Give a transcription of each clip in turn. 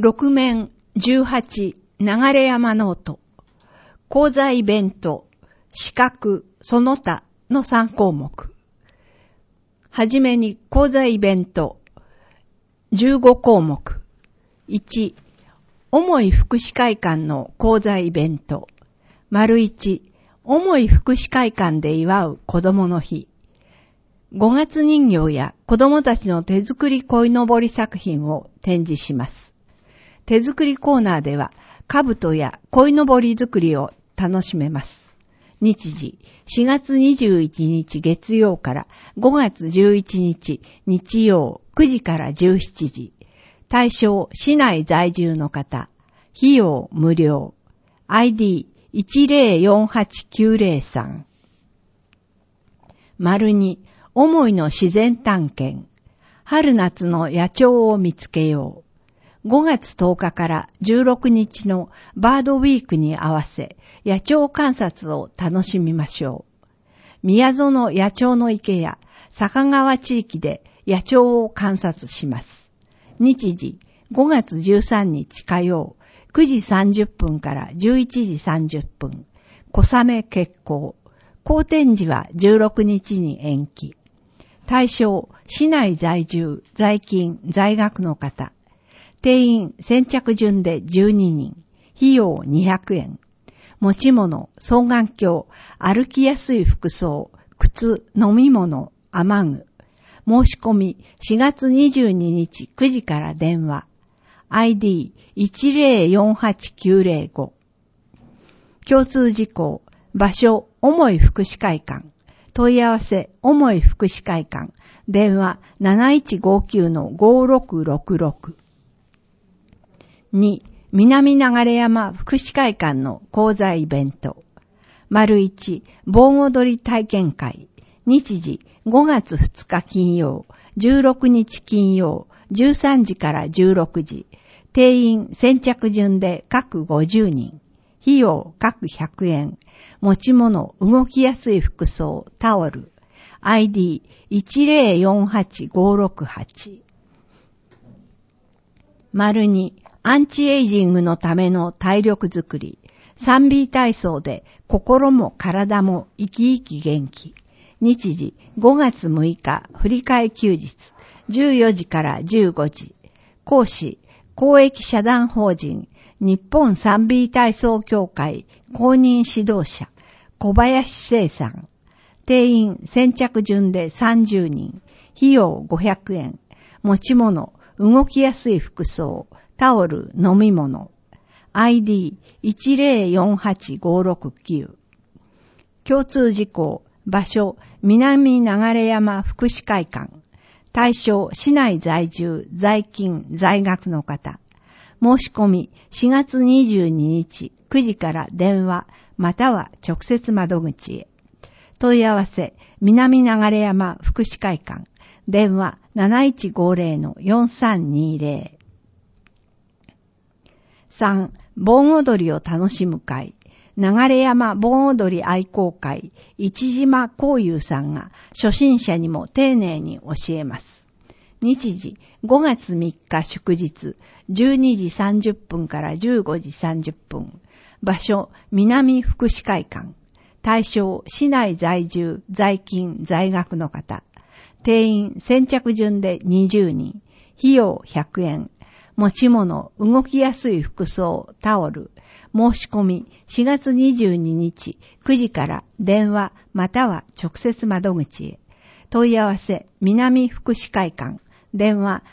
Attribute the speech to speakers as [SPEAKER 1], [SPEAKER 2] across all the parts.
[SPEAKER 1] 6面18流山ノート講座イベント資格その他の3項目。はじめに講座イベント15項目。1、重い福祉会館の講座イベント。1、重い福祉会館で祝う子供の日。5月人形や子供たちの手作り鯉のぼり作品を展示します。手作りコーナーでは、兜や鯉のぼり作りを楽しめます。日時、4月21日月曜から5月11日日曜9時から17時。対象、市内在住の方。費用無料。ID104893。2、思いの自然探検。春夏の野鳥を見つけよう。5月10日から16日のバードウィークに合わせ、野鳥観察を楽しみましょう。宮園野鳥の池や坂川地域で野鳥を観察します。日時、5月13日火曜、9時30分から11時30分。小雨決行。好天時は16日に延期。対象、市内在住、在勤、在学の方。定員先着順で12人。費用200円。持ち物、双眼鏡、歩きやすい服装、靴、飲み物、雨具。申し込み4月22日9時から電話。ID104895。共通事項。場所、重い福祉会館。問い合わせ、重い福祉会館。電話7159-5666。2、南流山福祉会館の講座イベント。1、盆踊り体験会。日時、5月2日金曜、16日金曜、13時から16時。定員先着順で各50人。費用各100円。持ち物、動きやすい服装、タオル。ID104856。2、アンチエイジングのための体力づくり。3B 体操で心も体も生き生き元気。日時5月6日振り替え休日14時から15時。講師公益社団法人日本 3B 体操協会公認指導者小林聖さん。定員先着順で30人。費用500円。持ち物動きやすい服装タオル、飲み物。ID104856。共通事項。場所、南流山福祉会館。対象、市内在住、在勤、在学の方。申し込み、4月22日9時から電話、または直接窓口へ。問い合わせ、南流山福祉会館。電話7150-4320。3、盆踊りを楽しむ会。流山盆踊り愛好会、市島光雄さんが初心者にも丁寧に教えます。日時、5月3日祝日、12時30分から15時30分。場所、南福祉会館。対象、市内在住、在勤、在学の方。定員先着順で20人。費用100円。持ち物、動きやすい服装、タオル。申し込み4月22日9時から電話または直接窓口へ。問い合わせ、南福祉会館。電話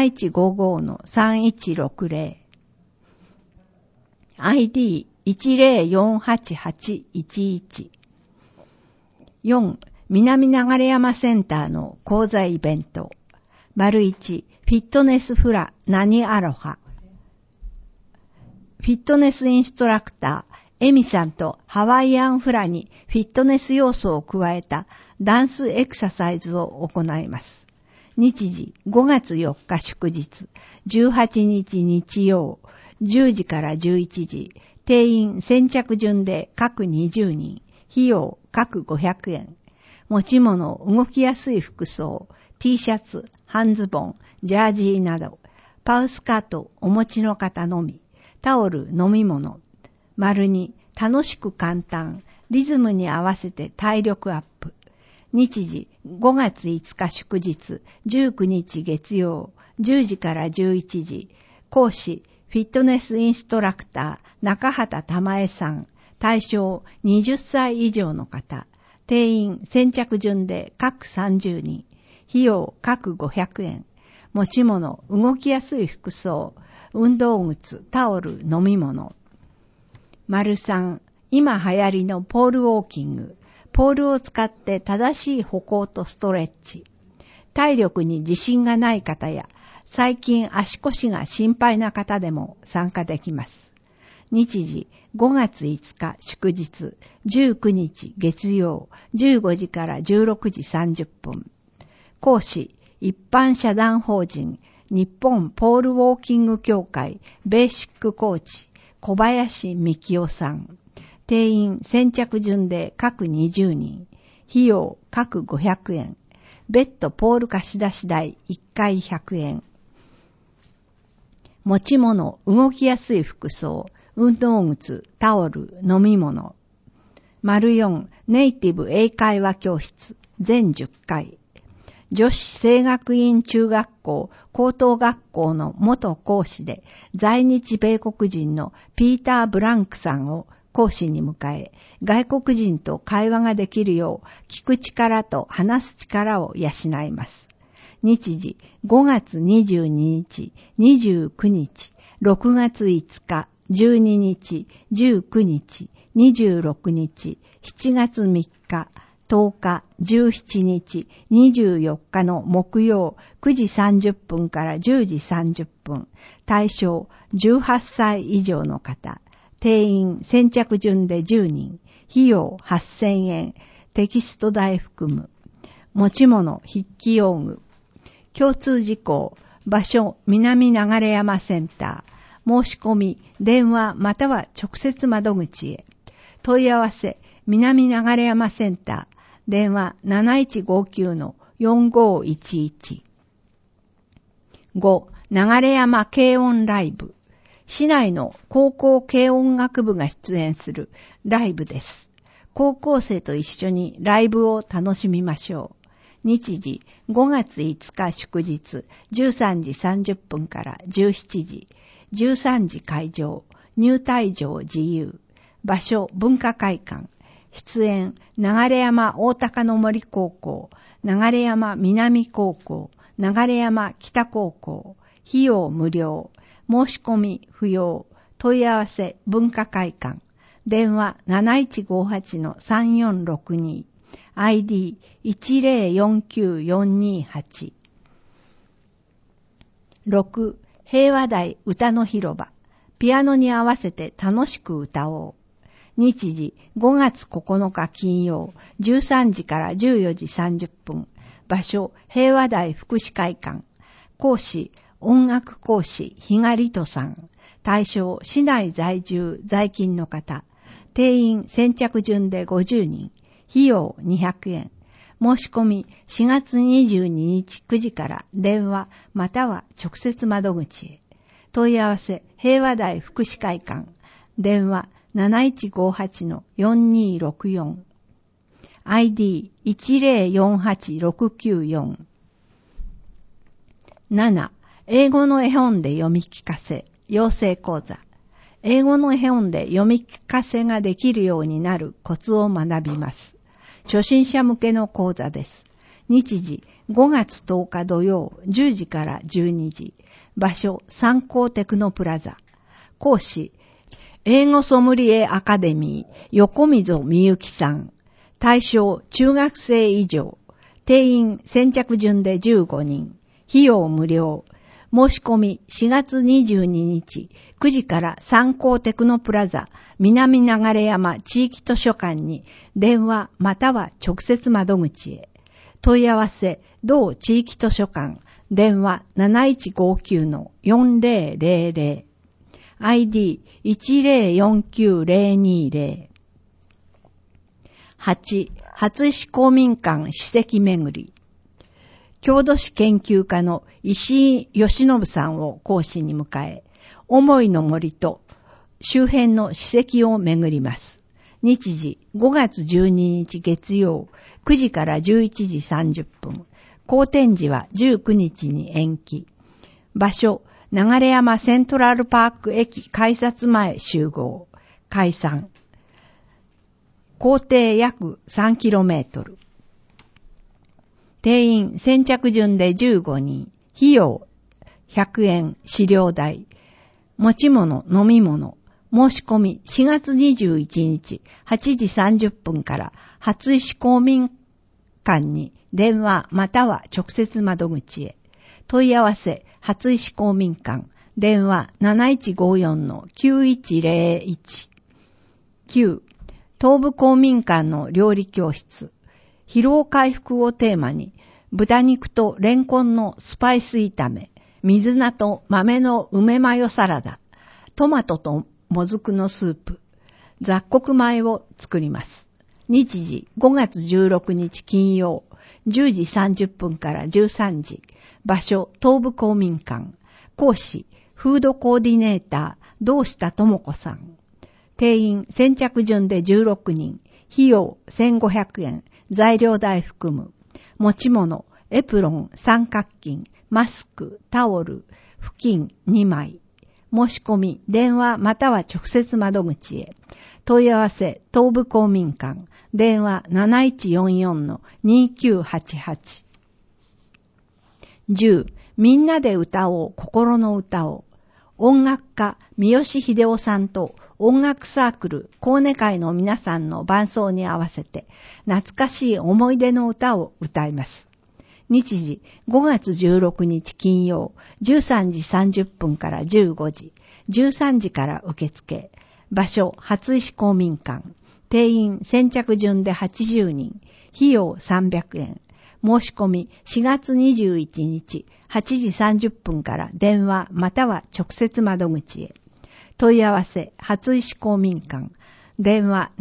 [SPEAKER 1] 7155-3160。ID10488811。4、南流山センターの講座イベント。1、フィットネスフラ何アロハ。フィットネスインストラクター、エミさんとハワイアンフラにフィットネス要素を加えたダンスエクササイズを行います。日時、5月4日祝日、18日日曜、10時から11時。定員先着順で各20人。費用各500円。持ち物、動きやすい服装、T シャツ、半ズボン、ジャージーなど。 パウスカートお持ちの方のみ、タオル飲み物。2、楽しく簡単、リズムに合わせて体力アップ。日時、5月5日祝日、19日月曜、10時から11時。講師、フィットネスインストラクター、中畑玉江さん。対象、20歳以上の方。定員、先着順で各30人。費用、各500円。持ち物、動きやすい服装、運動靴、タオル、飲み物。3、今流行りのポールウォーキング。ポールを使って正しい歩行とストレッチ。体力に自信がない方や、最近足腰が心配な方でも参加できます。日時、5月5日祝日、19日月曜、15時から16時30分。講師、一般社団法人、日本ポールウォーキング協会ベーシックコーチ、小林幹夫さん。定員先着順で各20人。費用各500円。別途ポール貸し出し代1回100円。持ち物、動きやすい服装、運動靴、タオル、飲み物。4、ネイティブ英会話教室、全10回。女子聖学院中学校、高等学校の元講師で、在日米国人のピーター・ブランクさんを講師に迎え、外国人と会話ができるよう、聞く力と話す力を養います。日時、5月22日、29日、6月5日、12日、19日、26日、7月3日、10日、17日、24日の木曜9時30分から10時30分。対象18歳以上の方。定員先着順で10人。費用8000円。テキスト代含む。持ち物筆記用具。共通事項。場所南流山センター。申し込み電話または直接窓口へ。問い合わせ南流山センター。電話 7159-4511。5、流山軽音ライブ。市内の高校軽音楽部が出演するライブです。高校生と一緒にライブを楽しみましょう。日時、5月5日祝日、13時30分から17時。13時会場、入退場自由。場所、文化会館。出演、流山大高の森高校、流山南高校、流山北高校、費用無料、申し込み不要、問い合わせ文化会館、電話 7158-3462、ID 1049428。6、平和台歌の広場、ピアノに合わせて楽しく歌おう。日時、5月9日金曜、13時から14時30分。場所、平和台福祉会館。講師、音楽講師、比嘉里人さん。対象、市内在住、在勤の方。定員、先着順で50人。費用、200円。申し込み、4月22日9時から電話、または直接窓口へ。問い合わせ、平和台福祉会館。電話、7158-4264 ID 1048694。7、英語の絵本で読み聞かせ養成講座。英語の絵本で読み聞かせができるようになるコツを学びます。初心者向けの講座です。日時、5月10日土曜10時から12時。場所、三幸テクノプラザ。講師、英語ソムリエアカデミー、横溝みゆきさん。対象、中学生以上。定員、先着順で15人。費用無料。申し込み、4月22日、9時から三幸テクノプラザ、南流山地域図書館に、電話または直接窓口へ。問い合わせ、同地域図書館、電話 7159-4000。ID 1049020。8、初石公民館史跡巡り。 郷土史研究家の石井義信さんを講師に迎え、思いの森と周辺の史跡を巡ります。日時5月12日月曜9時から11時30分。後展示は19日に延期。場所、流山セントラルパーク駅改札前集合。解散。行程約 3km。定員先着順で15人。費用100円資料代。持ち物、飲み物。申し込み4月21日8時30分から初石公民館に電話または直接窓口へ。問い合わせ初石公民館電話 7154-9101 9. 東部公民館の料理教室。疲労回復をテーマに豚肉とレンコンのスパイス炒め、水菜と豆の梅マヨサラダ、トマトともずくのスープ、雑穀米を作ります。日時5月16日金曜、10時30分から13時。場所、東部公民館。講師、フードコーディネーター、堂下智子さん。定員、先着順で16人。費用、1500円。材料代含む。持ち物、エプロン、三角巾、マスク、タオル、布巾2枚。申し込み、電話または直接窓口へ。問い合わせ、東部公民館。電話 7144-2988。10. みんなで歌おう、心の歌を。音楽家、三好秀夫さんと音楽サークル、高根会の皆さんの伴奏に合わせて、懐かしい思い出の歌を歌います。日時5月16日金曜13時30分から15時、13時から受付。場所、初石公民館。定員先着順で80人。費用300円。申し込み4月21日8時30分から電話または直接窓口へ。問い合わせ、初石公民館。電話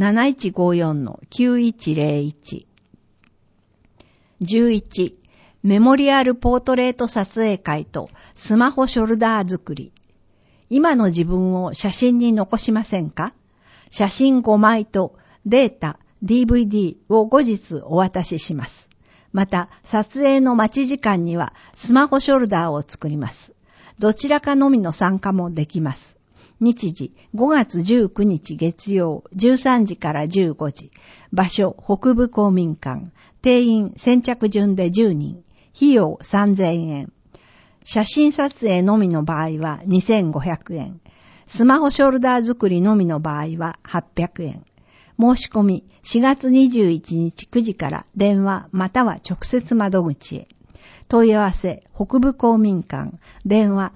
[SPEAKER 1] 7154-9101。11. メモリアルポートレート撮影会とスマホショルダー作り。今の自分を写真に残しませんか？写真5枚とデータ、DVD を後日お渡しします。また、撮影の待ち時間にはスマホショルダーを作ります。どちらかのみの参加もできます。日時5月19日月曜13時から15時。場所、北部公民館。定員先着順で10人。費用3000円。写真撮影のみの場合は2500円。スマホショルダー作りのみの場合は800円。申し込み4月21日9時から電話または直接窓口へ。問い合わせ北部公民館。電話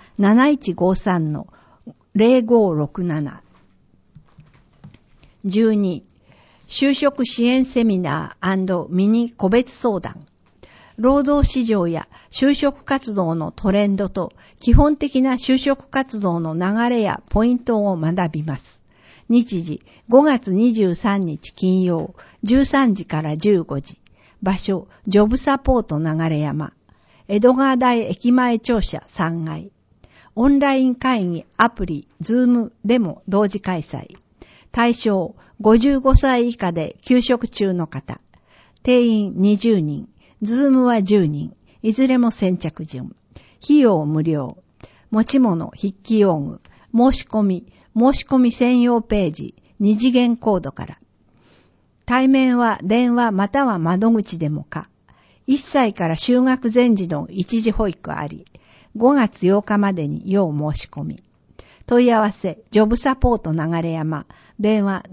[SPEAKER 1] 7153-0567。12. 就職支援セミナー&ミニ個別相談。労働市場や就職活動のトレンドと基本的な就職活動の流れやポイントを学びます。日時5月23日金曜13時から15時。場所、ジョブサポート流山。江戸川台駅前庁舎3階。オンライン会議アプリ、ズームでも同時開催。対象、55歳以下で休職中の方。定員20人。ズームは10人。いずれも先着順。費用無料。持ち物、筆記用具。申し込み専用ページ、2次元コードから。対面は電話または窓口でもか。1歳から就学前時の一時保育あり。5月8日までに要申し込み。問い合わせ、ジョブサポート流山。電話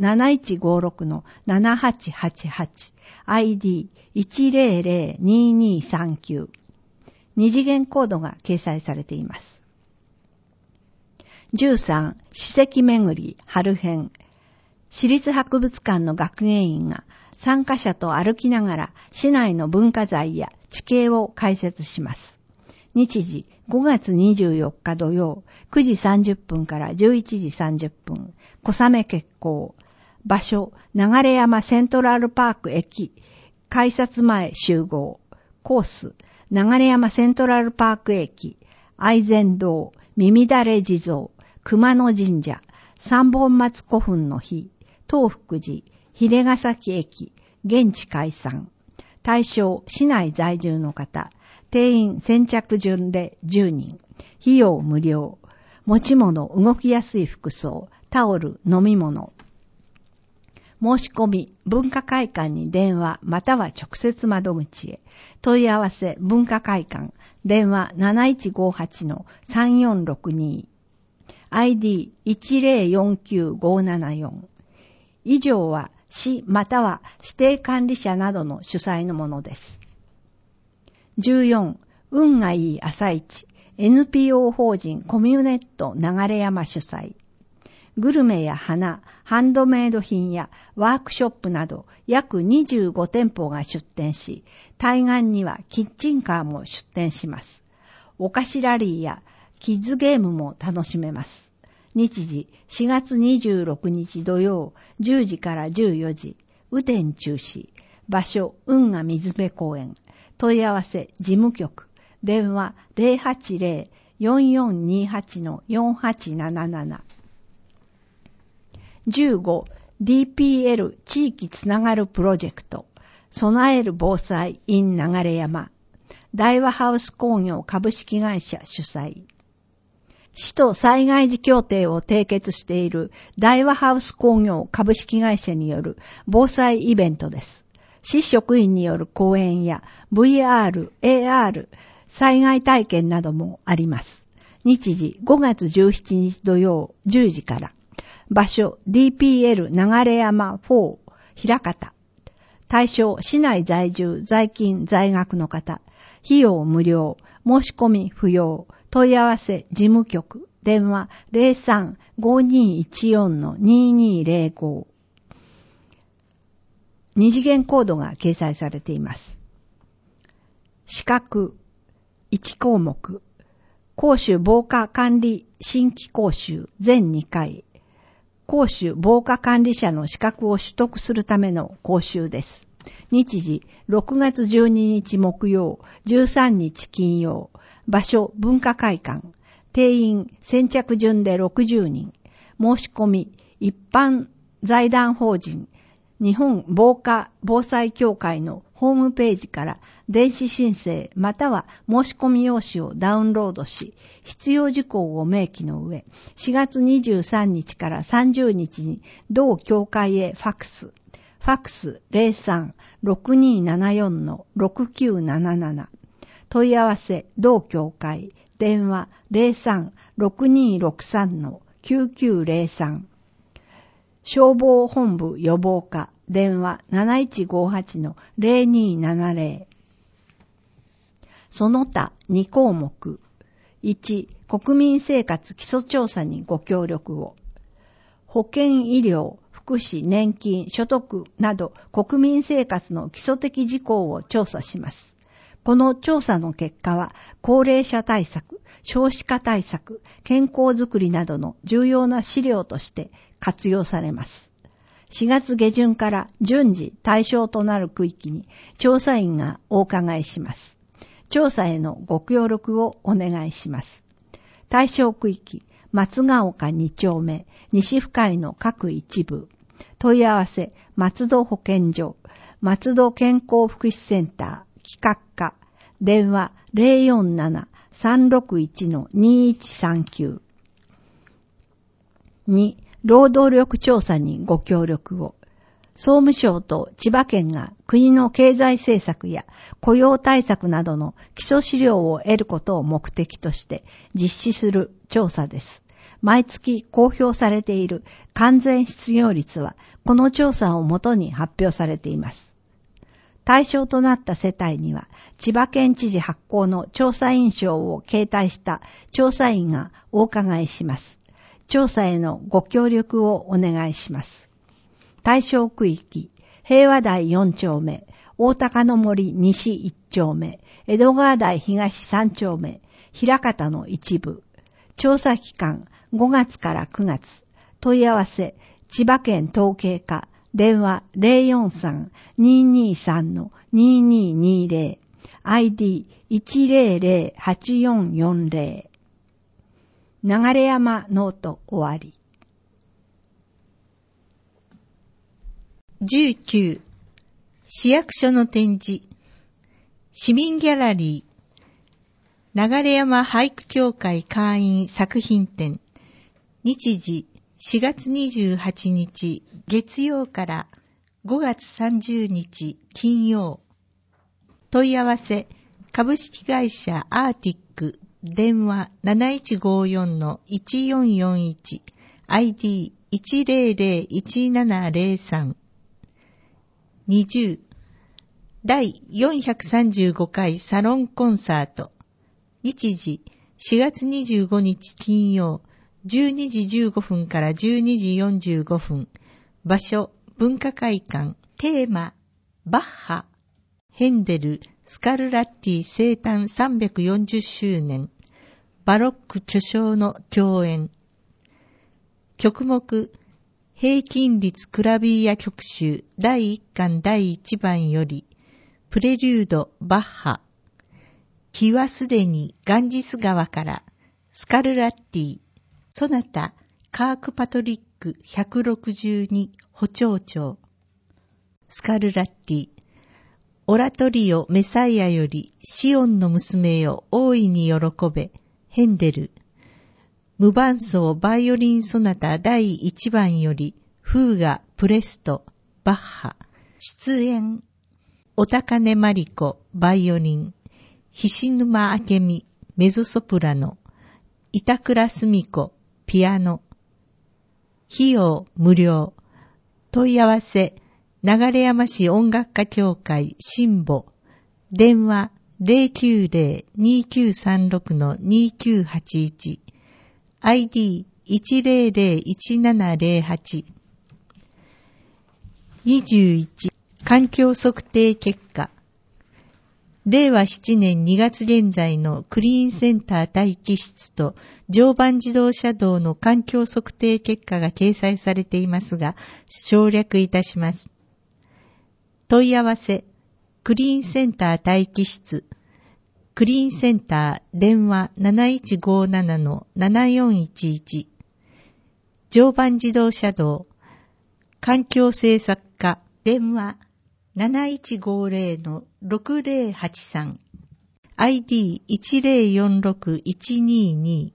[SPEAKER 1] 7156-7888。ID 1002239。二次元コードが掲載されています。13. 史跡巡り春編。市立博物館の学芸員が参加者と歩きながら市内の文化財や地形を解説します。日時5月24日土曜9時30分から11時30分。小雨決行。場所、流山セントラルパーク駅改札前集合。コース、 流山セントラルパーク駅、愛禅堂、耳だれ地蔵、熊野神社、三本松古墳の日、東福寺、秀ヶ崎駅、現地解散。対象、市内在住の方。定員先着順で10人。費用無料。持ち物、動きやすい服装、タオル、飲み物。申し込み、文化会館に電話または直接窓口へ。問い合わせ、文化会館。電話 7158-3462。ID1049574。以上は市または指定管理者などの主催のものです。14、運がいい朝市、NPO 法人コミュネット流山主催。グルメや花、ハンドメイド品やワークショップなど約25店舗が出店し、対岸にはキッチンカーも出店します。お菓子ラリーやキッズゲームも楽しめます。日時4月26日土曜10時から14時、雨天中止。場所、運河水辺公園。問い合わせ、事務局。電話 080-4428-4877。15、DPL 地域つながるプロジェクト。備える防災 in 流山。大和ハウス工業株式会社主催。市と災害時協定を締結している大和ハウス工業株式会社による防災イベントです。市職員による講演や VR、AR、災害体験などもあります。日時5月17日土曜10時から。場所 DPL 流山4平方。対象市内在住在勤在学の方。費用無料。申し込み不要。問い合わせ事務局。電話 03-5214-2205。二次元コードが掲載されています。資格1項目。講習防火管理新規講習全2回。講習防火管理者の資格を取得するための講習です。日時6月12日木曜、13日金曜。場所文化会館。定員先着順で60人。申し込み一般財団法人日本防火防災協会のホームページから電子申請または申し込み用紙をダウンロードし、必要事項を明記の上、4月23日から30日に同協会へファクス。ファクス 03-6274-6977。問い合わせ同協会。電話 03-6263-9903。消防本部予防課。電話 7158-0270。その他2項目。1、国民生活基礎調査にご協力を。保険医療、福祉、年金、所得など国民生活の基礎的事項を調査します。この調査の結果は、高齢者対策、少子化対策、健康づくりなどの重要な資料として活用されます。4月下旬から順次対象となる区域に調査員がお伺いします。調査へのご協力をお願いします。対象区域、松ヶ丘2丁目、西深井の各一部。問い合わせ、松戸保健所、松戸健康福祉センター、企画課。電話 047-361-2139。2、労働力調査にご協力を。総務省と千葉県が国の経済政策や雇用対策などの基礎資料を得ることを目的として実施する調査です。毎月公表されている完全失業率はこの調査をもとに発表されています。対象となった世帯には千葉県知事発行の調査員証を携帯した調査員がお伺いします。調査へのご協力をお願いします。対象区域、平和台4丁目、大高の森西1丁目、江戸川台東3丁目、平方の一部。調査期間5月から9月。問い合わせ、千葉県統計課。電話 043-223-2220。 ID1008440 流山ノート終わり。
[SPEAKER 2] 19市役所の展示市民ギャラリー流山俳句協会会員作品展日時4月28日月曜から5月30日金曜問い合わせ株式会社アーティック電話 7154-1441 ID1001703 20第435回サロンコンサート日時4月25日金曜12時15分から12時45分場所文化会館テーマバッハヘンデルスカルラッティ生誕340周年バロック巨匠の共演曲目平均律クラビーア曲集第1巻第1番よりプレリュードバッハ日はすでにガンジス川からスカルラッティソナタカークパトリック162補聴長スカルラッティオラトリオメサイアよりシオンの娘よ大いに喜べヘンデル無伴奏バイオリンソナタ第1番よりフーガプレストバッハ出演お高根マリコバイオリン菱沼明美メゾソプラノ板倉澄子ピアノ費用無料問い合わせ流山市音楽家協会新母電話 090-2936-2981 ID1001708 21環境測定結果令和7年2月現在のクリーンセンター待機室と常磐自動車道の環境測定結果が掲載されていますが省略いたします。問い合わせクリーンセンター待機室クリーンセンター電話 7157-7411 常磐自動車道環境政策課電話 7150-6083 ID1046122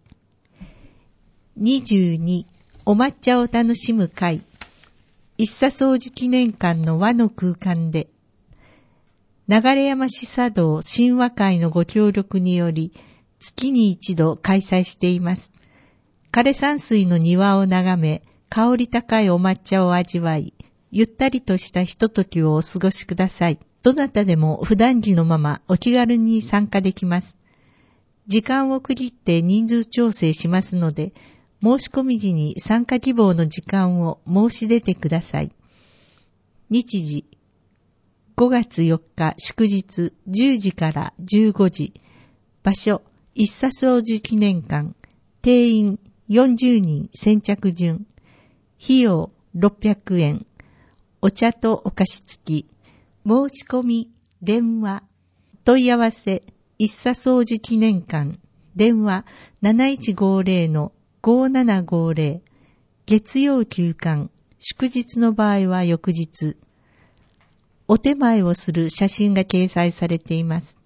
[SPEAKER 2] 22お抹茶を楽しむ会一茶掃除記念館の和の空間で流山市茶道神話会のご協力により月に一度開催しています。枯山水の庭を眺め香り高いお抹茶を味わいゆったりとしたひとときをお過ごしください。どなたでも普段着のままお気軽に参加できます。時間を区切って人数調整しますので、申し込み時に参加希望の時間を申し出てください。日時5月4日祝日10時から15時。場所一茶掃除記念館。定員40人先着順。費用600円。お茶とお菓子付き。申し込み、電話。問い合わせ、一茶掃除記念館。電話 7150-5750。月曜休館。祝日の場合は翌日。お手前をする写真が掲載されています。